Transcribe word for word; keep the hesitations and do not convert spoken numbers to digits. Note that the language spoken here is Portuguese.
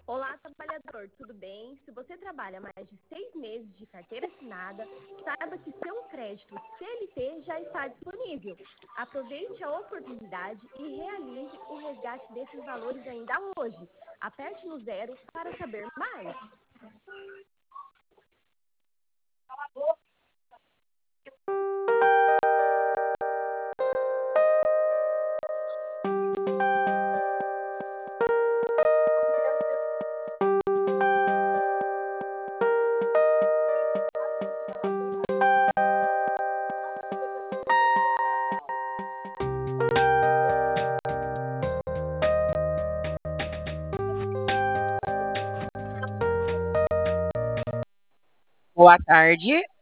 Olá, trabalhador, tudo bem? Se você trabalha mais de seis meses de carteira assinada, saiba que seu crédito C L T já está disponível. Aproveite a oportunidade e realize o resgate desses valores ainda hoje. Aperte no zero para saber mais. Boa tarde.